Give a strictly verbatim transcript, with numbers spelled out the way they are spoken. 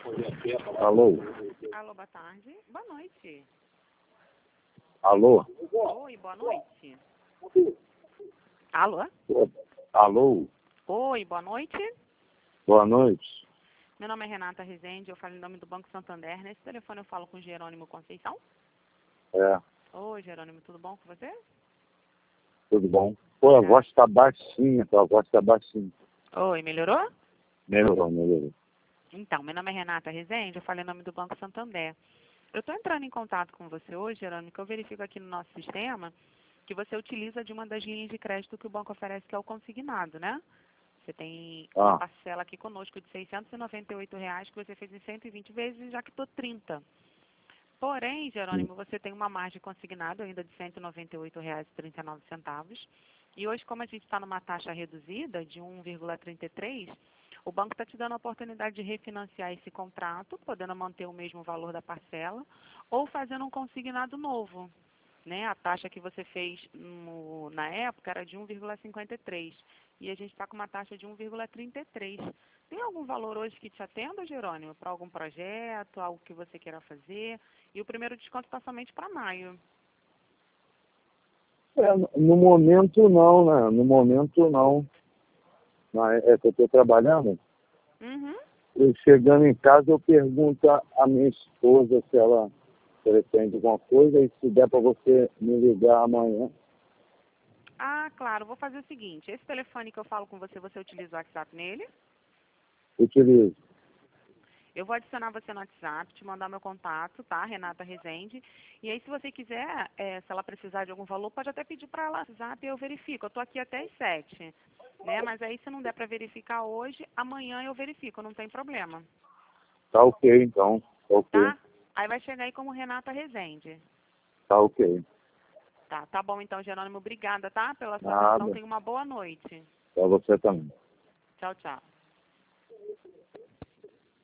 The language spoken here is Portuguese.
Alô? Alô, boa tarde. Boa noite. Alô? Oi, boa noite. Alô? Alô? Oi, boa noite. Boa noite. Meu nome é Renata Rezende, eu falo em nome do Banco Santander. Nesse telefone eu falo com Jerônimo Conceição. É, Oi, Jerônimo, tudo bom com você? tudo bom? Pô, a voz tá baixinha, tua voz tá baixinha. Oi, melhorou? Melhorou, melhorou. Então, meu nome é Renata Rezende, eu falo em nome do Banco Santander. Eu estou entrando em contato com você hoje, Jerônimo, que eu verifico aqui no nosso sistema que você utiliza de uma das linhas de crédito que o banco oferece, que é o consignado, né? Você tem uma Ah, parcela aqui conosco de seiscentos e noventa e oito reais que você fez em cento e vinte vezes e já quitou trinta. Porém, Jerônimo, você tem uma margem consignada ainda de cento e noventa e oito reais e trinta e nove centavos. E hoje, como a gente está numa taxa reduzida de um vírgula trinta e três, o banco está te dando a oportunidade de refinanciar esse contrato, podendo manter o mesmo valor da parcela, ou fazendo um consignado novo. Né? A taxa que você fez no, na época era de um vírgula cinquenta e três e a gente está com uma taxa de um vírgula trinta e três. Tem algum valor hoje que te atenda, Jerônimo, para algum projeto, algo que você queira fazer? E o primeiro desconto está somente para maio. é, no momento não, né? No momento não. Mas é que eu tô trabalhando. Uhum. Eu chegando em casa, eu pergunto à minha esposa se ela pretende alguma coisa e se der para você me ligar amanhã. Ah, claro, vou fazer o seguinte. Esse telefone que eu falo com você, você utiliza o WhatsApp nele? Utilizo. Eu vou adicionar você no WhatsApp, te mandar meu contato, tá? Renata Rezende. E aí, se você quiser, é, se ela precisar de algum valor, pode até pedir para ela no WhatsApp e eu verifico. Eu tô aqui até às sete, né? Mas aí, se não der para verificar hoje, amanhã eu verifico, não tem problema, Tá ok, então. Tá ok. tá? Aí vai chegar aí como Renata Rezende. Tá ok. Tá, tá bom então, Jerônimo. Obrigada, tá? Pela sua atenção. Nada. Tenha uma boa noite. Para você também. Tchau, tchau.